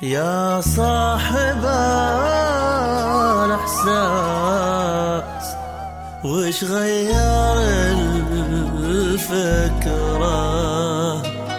يا صاحب الإحساس وش غير الفكرة؟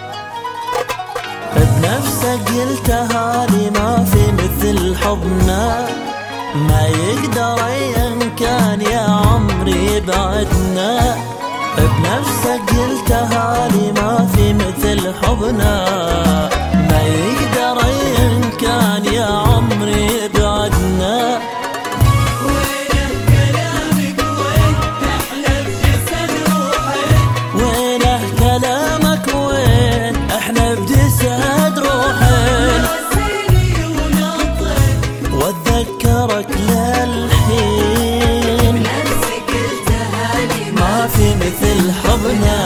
بنفسك قلتها لي ما في مثل حبنا، ما يقدر أيا كان يا عمري بعدنا. بنفسك قلتها لي ما في مثل حبنا، ما يقدر أيا كان يا عمري بعدنا. وينه كلامك وين احنا بجسد روحك؟ وينه كلامك وين احنا بجسد روحك؟ راسيني وناطق واتذكرك للحين، بنفسك قلتها لي ما في مثل حبنا.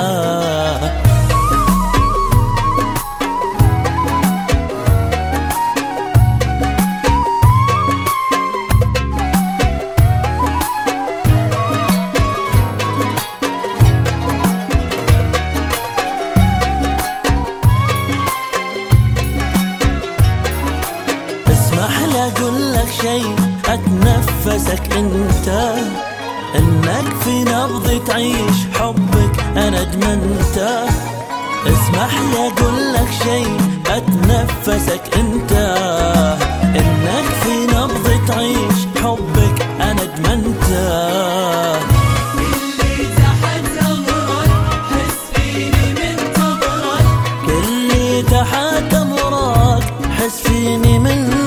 اسمح لي اقول لك شي اتنفسك انت، انك في نبضي تعيش حبك انا ادمنته. اسمح لي اقول لك شي اتنفسك انت، انك في نبضي تعيش حبك انا ادمنته. اللي تحت امرك حس فيني من تبرك، كلي تحت امرك حس فيني من